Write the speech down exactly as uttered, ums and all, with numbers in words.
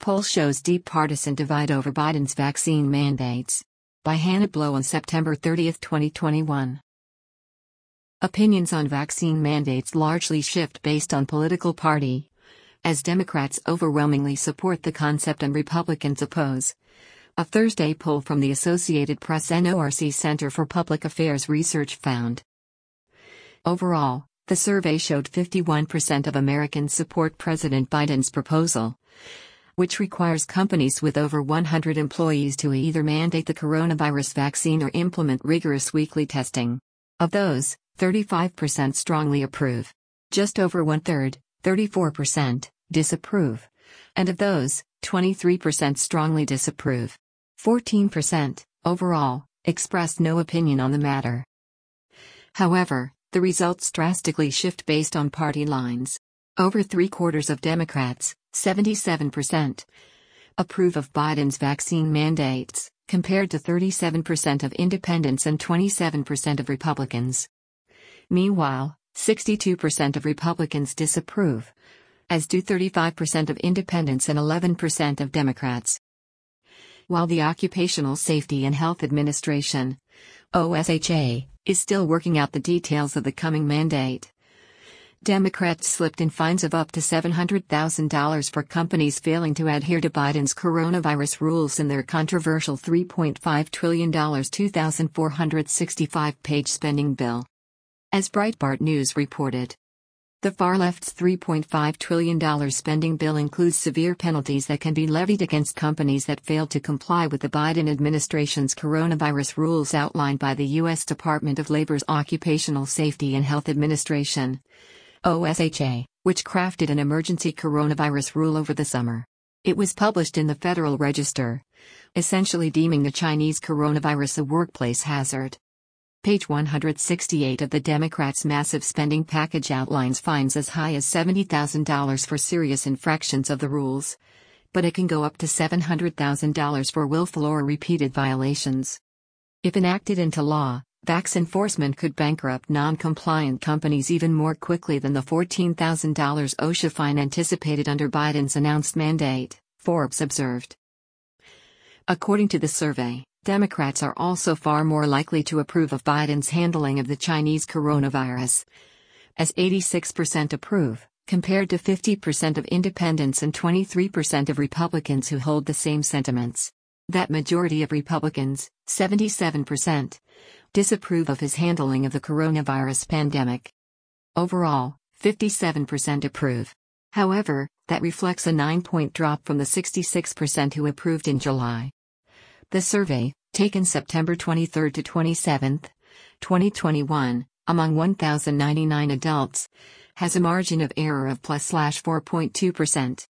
Poll shows deep partisan divide over Biden's vaccine mandates. By Hannah Blow on September thirtieth, twenty twenty-one. Opinions on vaccine mandates largely shift based on political party, as Democrats overwhelmingly support the concept and Republicans oppose. A Thursday poll from the Associated Press N O R C Center for Public Affairs Research found. Overall, the survey showed fifty-one percent of Americans support President Biden's proposal, which requires companies with over one hundred employees to either mandate the coronavirus vaccine or implement rigorous weekly testing. Of those, thirty-five percent strongly approve. Just over one-third, thirty-four percent, disapprove. And of those, twenty-three percent strongly disapprove. fourteen percent, overall, expressed no opinion on the matter. However, the results drastically shift based on party lines. Over three-quarters of Democrats, seventy-seven percent, approve of Biden's vaccine mandates, compared to thirty-seven percent of independents and twenty-seven percent of Republicans. Meanwhile, sixty-two percent of Republicans disapprove, as do thirty-five percent of independents and eleven percent of Democrats. While the Occupational Safety and Health Administration, O S H A, is still working out the details of the coming mandate, Democrats slipped in fines of up to seven hundred thousand dollars for companies failing to adhere to Biden's coronavirus rules in their controversial three point five trillion dollars two thousand four hundred sixty-five page spending bill. As Breitbart News reported, the far-left's three point five trillion dollars spending bill includes severe penalties that can be levied against companies that fail to comply with the Biden administration's coronavirus rules outlined by the U S Department of Labor's Occupational Safety and Health Administration, O S H A, which crafted an emergency coronavirus rule over the summer. It was published in the Federal Register, essentially deeming the Chinese coronavirus a workplace hazard. Page one hundred sixty-eight of the Democrats' massive spending package outlines fines as high as seventy thousand dollars for serious infractions of the rules, but it can go up to seven hundred thousand dollars for willful or repeated violations. If enacted into law, vax enforcement could bankrupt non-compliant companies even more quickly than the fourteen thousand dollars OSHA fine anticipated under Biden's announced mandate, Forbes observed. According to the survey, Democrats are also far more likely to approve of Biden's handling of the Chinese coronavirus, as eighty-six percent approve, compared to fifty percent of independents and twenty-three percent of Republicans who hold the same sentiments. That majority of Republicans, seventy-seven percent, disapprove of his handling of the coronavirus pandemic. Overall, fifty-seven percent approve. However, that reflects a nine-point drop from the sixty-six percent who approved in July. The survey, taken September twenty-third to twenty-seventh, twenty twenty-one, among one thousand ninety-nine adults, has a margin of error of plus four point two percent.